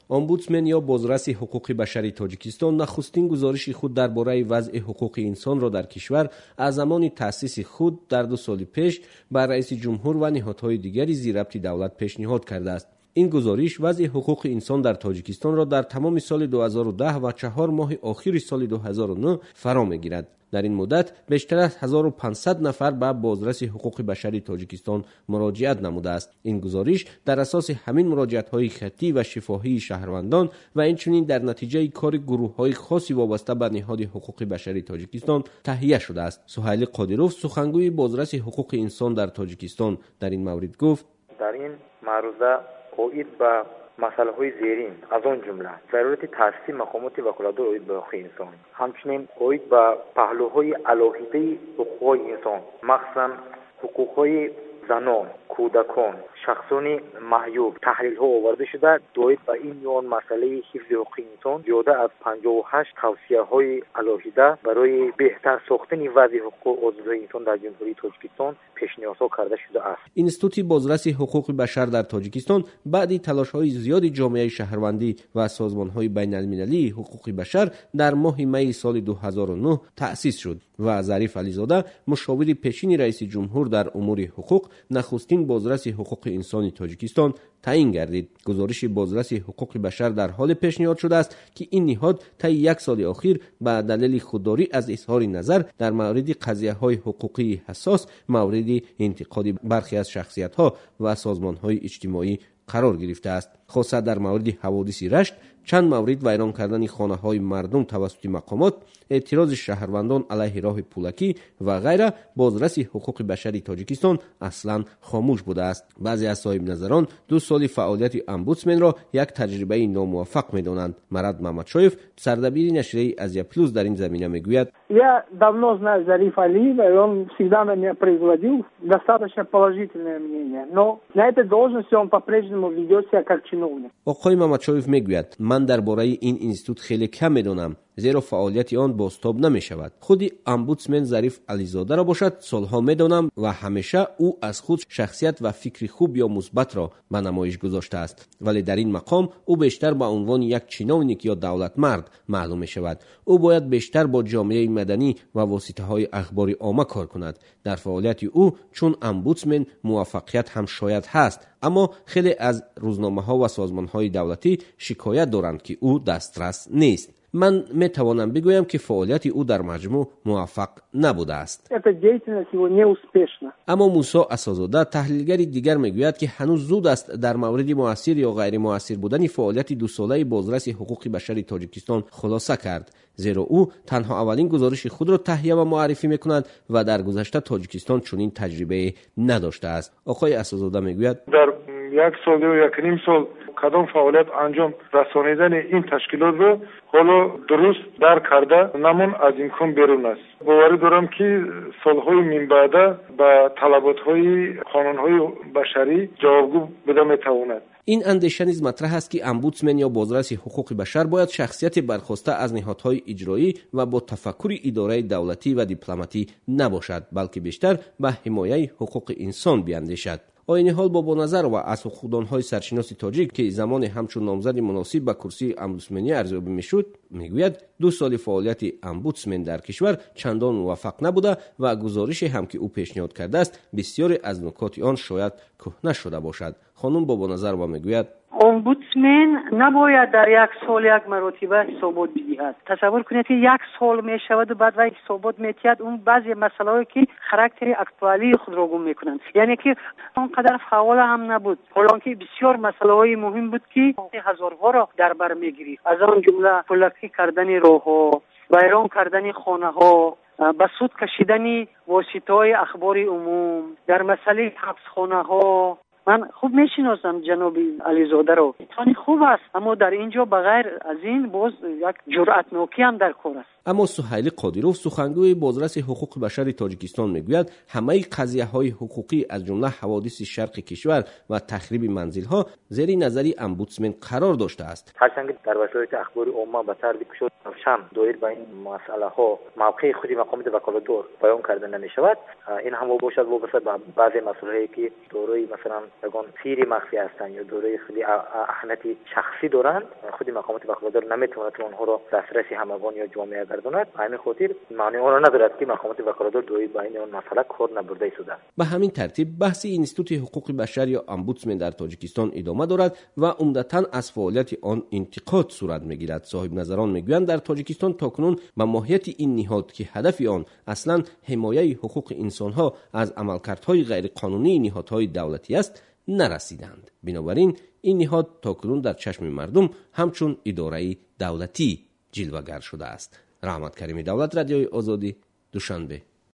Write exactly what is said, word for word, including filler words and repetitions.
امبودسمن یا بازرس حقوق بشری تاجیکستان نخستین گزارش خود درباره وضع حقوق انسان را در کشور از زمان تأسیس خود در دو سال پیش بر رئیس جمهور و نهادهای دیگری زیرربط دولت پیشنهاد کرده است. این گزارش وضع حقوق انسان در تاجیکستان را در تمام سال دو هزار و ده و چهار ماه آخر سال دو هزار و نه فرا می‌گیرد. در این مدت بیشتر از هزار و پانصد نفر به بازرس حقوق بشری تاجیکستان مراجعت نموده است. این گزارش در اساس همین مراجعت‌های خطی و شفاهی شهروندان و اینچنین در نتیجه کار گروه‌های خاصی وابسته به نهاد حقوق بشری تاجیکستان تهیه شده است. سهیل قادروف سخنگوی بازرس حقوق انسان در تاجیکستان در این مورد گفت: در این معروضه اوید به مسائل های زیرین از آن جمله ضرورت تأسیس مقامات وکالت‌دار اوید به حقوق انسان، همچنین اوید به پهلوهای الهیده حقوق انسان، مخصوصا حقوق زنان، کودکان، شخصان معیوب تحلیل ها آورده شده. دوید به این یان مسئله حفظ حقوق انسان زیاده از پنجاه و هشت توصیه های الهیده برای بهتر ساختن وضع حقوق آزادی انسان در جمهوری تاجیکستان پیشنهادها کرده شده است. اینستیتوت بازرس حقوق بشر در تاجیکستان بعد تلاش های زیاد جامعه شهروندی و سازمان های بین المللی حقوق بشر در ماه می سال دو هزار و نه تأسیس شد و ظریف علیزاده مشاور پیشین رئیس جمهور در امور حقوق نخستین بازرس حقوق انسان تاجیکستان تعیین گردید. گزارش بازرس حقوق بشر در حال پیشنهاد شده است که این نهاد طی یک سال اخیر به دلیل خودداری از اظهار نظر در مورد قضیه‌های حقوقی حساس مورد انتقاد برخی از شخصیت‌ها و سازمان‌های اجتماعی قرار گرفته است. خاصه در مورد حوادث رشت، چند مورد ویران کردن خانه‌های مردم توسط مقامات، اعتراض شهروندان علیه راه پولکی و غیره، بازرس حقوق بشری تاجیکستان اصلا خاموش بوده است. بعضی از صاحب نظران دو سال فعالیت امبودسمن را یک تجربه ناموفق می‌دانند. مراد محمدشایف سردبیر نشریه Азия Плюс در این زمینه میگوید: Я давно знаю Зарифа Алиева, и он всегда на меня производил достаточно положительное мнение. Но на этой должности он по-прежнему ведет себя как чиновник. آقای محمدشایف میگوید: من درباره این اینستیتوت خیلی کم میدونم، زیرا فعالیت آن بازتاب نمی شود. خودی امبودسمن ظریف علیزاده را باشد سالها میدانم و همیشه او از خود شخصیت و فکر خوب یا مثبت را به نمایش گذاشته است، ولی در این مقام او بیشتر به عنوان یک چینونیک یا دولت مرد معلوم می شود. او باید بیشتر با جامعه مدنی و واسطه های اخباری عامه کار کند. در فعالیت او چون امبودسمن موفقیت هم شاید هست، اما خیلی از روزنامه ها و سازمان های دولتی شکایت دارند که او دسترس نیست. من می توانم بگویم که فعالیت او در مجموع موفق نبوده است. اما موسی اساس‌زاده تحلیلگر دیگر میگوید که هنوز زود است در مورد مؤثر یا غیر مؤثر بودن فعالیت دو ساله بازرس حقوق بشری تاجیکستان خلاصه کرد، زیرا او تنها اولین گزارش خود را تهیه و معرفی میکند و در گذشته تاجیکستان چنین تجربه نداشته است. آقای اساس‌زاده میگوید: در یک سال و یک نیم سال کدام فعالیت انجام رسانیدن این تشکیلات رو حالا درست در کرده نمون از امکان بیرون است. باور دارم که سالهای من بعد به طلبات‌های قانون‌های بشری جوابگو بده میتواند. این اندیشه نیز مطرح است که امبودسمن یا بازرس حقوق بشر باید شخصیت برخواسته از نهادهای اجرایی و با تفکر اداره دولتی و دیپلماتی نباشد، بلکه بیشتر به حمایت حقوق انسان بیاندیشد. آینه حال بابا نظر و از خودانهای سرشناس تاجیک که زمان همچون نامزد مناسب به کرسی امبودسمنی ارزیابی میشد میگوید دو سال فعالیت امبودسمن در کشور چندان موفق نبوده و گزارش هم که او پیشنهاد کرده است بسیاری از نکات آن شاید کهنه شده باشد. خانم بابا نظر و میگوید: امبودسمن نباید در یک سال یک مرتبه حسابات بدهد. تصور کنید که یک سال می شود و بعد وقتی حسابات میتید اون بعضی مسائلی که خاراکتر اکتوالی خود را گم میکنند، یعنی که اونقدر فعال هم نبود، حالا که بسیار مسائل مهم بود که هزارها را در بر میگیرید، از آن جمله پولکی کردن راهها، ویران کردن خانه ها، به سود کشیدن واسطه های اخبار عموم، در مسئله حبسخانه ها. من خوب میشناسم جناب علیزاده رو، انسان خوب است، اما در اینجا بغیر از این باز یک جرأتناکی هم در کار است. اما سهیل قادروف سخنگوی بازرس حقوق بشر تاجیکستان میگوید همه قضیه های حقوقی از جمله حوادث شرق کشور و تخریب منزل ها زیر نظر امبودسمن قرار داشته است. هرچند در وسایل اخباری عامه به طرز کشور شم دایر به این مسئله ها موقع خودی مقامات وکالت‌دار بیان کرده نمی شود، این هم باشد وابسته به بعضی مسائلی که دارای مثلا یگان سیری مخفی هستند یا دوره خیلی اهمیت شخصی دارند، خود مقامات وکالتدار نمیتواند اونها را دسترسی همگان یا جامعه گرداند. همین خاطر معنی آن را ندارد که مقامات وکالتدار دوی بین آن مسئله کار نبرده شده. به همین ترتیب بحث اینستیتوت حقوق بشر یا امبودسمن در تاجیکستان ادامه دارد و عمدتاً از فعالیت آن انتقاد صورت میگیرد. صاحب نظران میگویند در تاجیکستان تاکنون به ماهیت این نهاد که هدف آن اصلاً حمایت حقوق انسانها از عملکردهای غیر قانونی نهادهای دولتی است نرسیدند. بنابراین این نهاد تاکنون در چشم مردم همچون اداره دولتی جلوه‌گر شده است. رحمت کریمی، دولت رادیوی آزادی، دوشنبه.